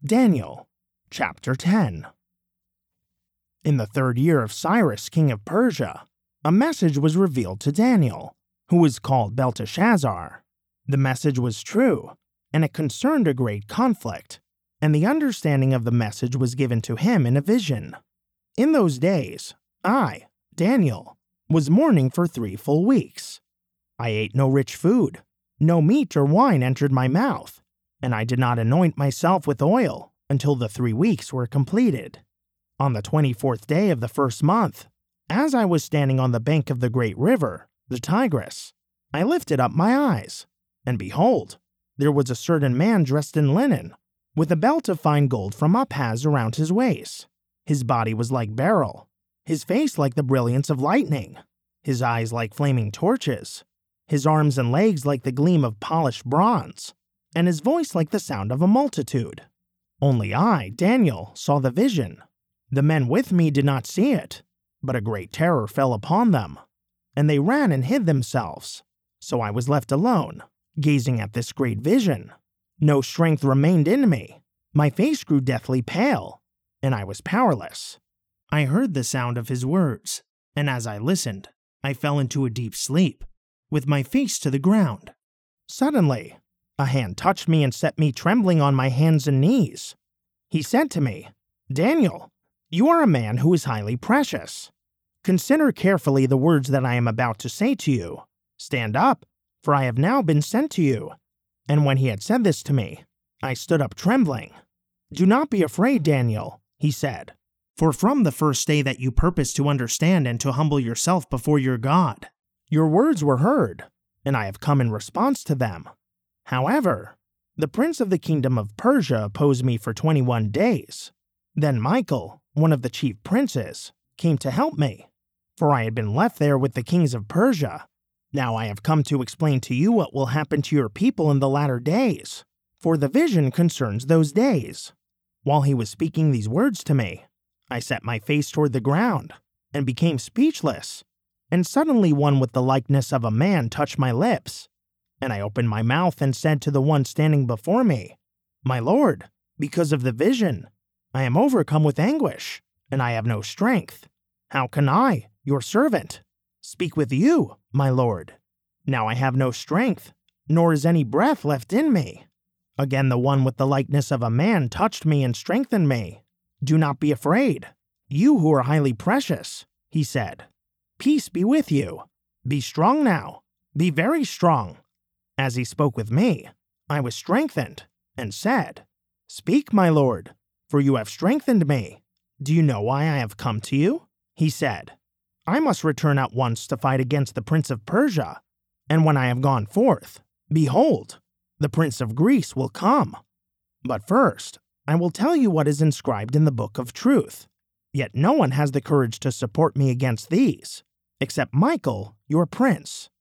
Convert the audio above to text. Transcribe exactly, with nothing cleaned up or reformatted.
Daniel, chapter ten. In the third year of Cyrus, king of Persia, a message was revealed to Daniel, who was called Belteshazzar. The message was true, and it concerned a great conflict, and the understanding of the message was given to him in a vision. In those days, I, Daniel, was mourning for three full weeks. I ate no rich food, no meat or wine entered my mouth, and I did not anoint myself with oil until the three weeks were completed. On the twenty-fourth day of the first month, as I was standing on the bank of the great river, the Tigris, I lifted up my eyes, and behold, there was a certain man dressed in linen, with a belt of fine gold from Uphaz around his waist. His body was like beryl, his face like the brilliance of lightning, his eyes like flaming torches, his arms and legs like the gleam of polished bronze, and his voice like the sound of a multitude. Only I, Daniel, saw the vision. The men with me did not see it, but a great terror fell upon them, and they ran and hid themselves. So I was left alone, gazing at this great vision. No strength remained in me. My face grew deathly pale, and I was powerless. I heard the sound of his words, and as I listened, I fell into a deep sleep, with my face to the ground. Suddenly, a hand touched me and set me trembling on my hands and knees. He said to me, "Daniel, you are a man who is highly precious. Consider carefully the words that I am about to say to you. Stand up, for I have now been sent to you." And when he had said this to me, I stood up trembling. "Do not be afraid, Daniel," he said, "for from the first day that you purposed to understand and to humble yourself before your God, your words were heard, and I have come in response to them. However, the prince of the kingdom of Persia opposed me for twenty-one days. Then Michael, one of the chief princes, came to help me, for I had been left there with the kings of Persia. Now I have come to explain to you what will happen to your people in the latter days, for the vision concerns those days." While he was speaking these words to me, I set my face toward the ground and became speechless, and suddenly one with the likeness of a man touched my lips. And I opened my mouth and said to the one standing before me, "My lord, because of the vision, I am overcome with anguish, and I have no strength. How can I, your servant, speak with you, my lord? Now I have no strength, nor is any breath left in me." Again the one with the likeness of a man touched me and strengthened me. "Do not be afraid, you who are highly precious," he said. "Peace be with you. Be strong now. Be very strong." As he spoke with me, I was strengthened, and said, "Speak, my lord, for you have strengthened me. Do you know why I have come to you?" He said, "I must return at once to fight against the prince of Persia, and when I have gone forth, behold, the prince of Greece will come. But first, I will tell you what is inscribed in the book of truth. Yet no one has the courage to support me against these, except Michael, your prince.